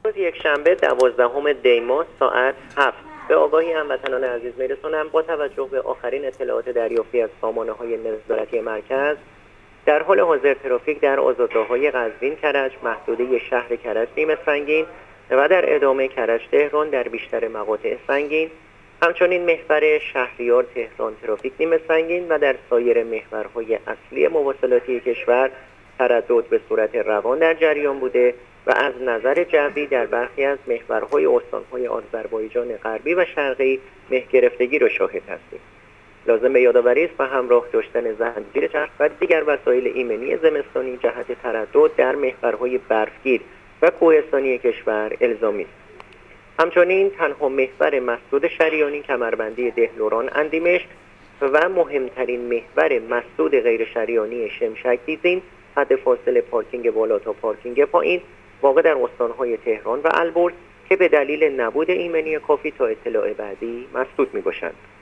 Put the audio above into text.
روز یکشنبه 12 دی ماه ساعت 7 به آگاهی هموطنان عزیز میرسونم با توجه به آخرین اطلاعات دریافتی از سامانه‌های نظارتی مرکز در حال حاضر ترافیک در آزادراه‌های قزوین کرج، محدوده شهر کرج نیمه سنگین و در ادامه کرج تهران در بیشتر مقاطع سنگین، همچنین محور شهریار تهران ترافیک نیمه سنگین و در سایر محورهای اصلی مواصلاتی کشور تردد به صورت روان در جریان بوده و از نظر جوی در برخی از محورهای استانهای آذربایجان غربی و شرقی مه گرفتگی را شاهد هستیم. لازم به یادآوری است و همراه داشتن زنجیر چرخ و دیگر وسایل ایمنی زمستانی جهت تردد در محورهای برفگیر و کوهستانی کشور الزامی است. همچنین تنها محور مسدود شریانی کمربندی دهلوران اندیمشک و مهمترین محور مسدود غیر شریانی شمشک دیزین حد فاصله پارکینگ بالا تا پارکینگ پایین واقع در استانهای تهران و البرز که به دلیل نبود ایمنی کافی تا اطلاع بعدی مسدود می باشند.